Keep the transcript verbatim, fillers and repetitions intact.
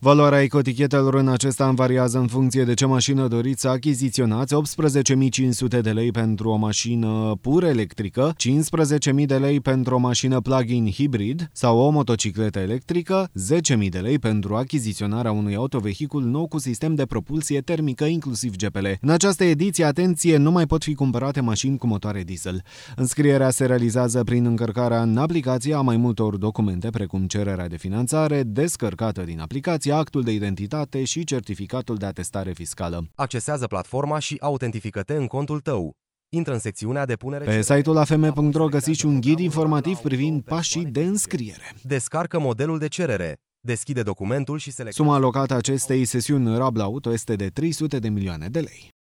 Valoarea ecotichetelor în acest an variază în funcție de ce mașină doriți să achiziționați: optsprezece mii cinci sute de lei pentru o mașină pur electrică, cincisprezece mii de lei pentru o mașină plug-in hibrid sau o motocicletă electrică, zece mii de lei pentru achiziționarea unui autovehicul nou cu sistem de propulsie termică, inclusiv G P L. În această ediție, atenție, nu mai pot fi cumpărate mașini cu motoare diesel. Înscrierea se realizează prin încărcarea în aplicație a mai multor documente, precum cererea de finanțare, descărcată din aplicație, actul de identitate și certificatul de atestare fiscală. Accesează platforma și autentifică-te în contul tău. Intră în secțiunea Depunere. Pe site-ul a f m punct r o găsiți un ghid informativ privind pașii de înscriere. Descarcă modelul de cerere. Deschide documentul și selectează. Suma alocată acestei sesiuni Rabla Auto este de trei sute de milioane de lei.